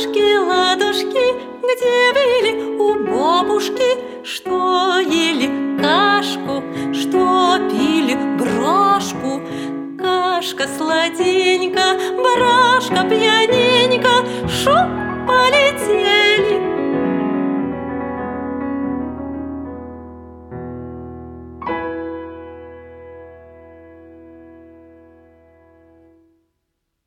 Ладушки, ладушки, где были у бабушки? Что ели кашку, что пили брашку? Кашка сладенька, барашка пьяненька, шуп полетели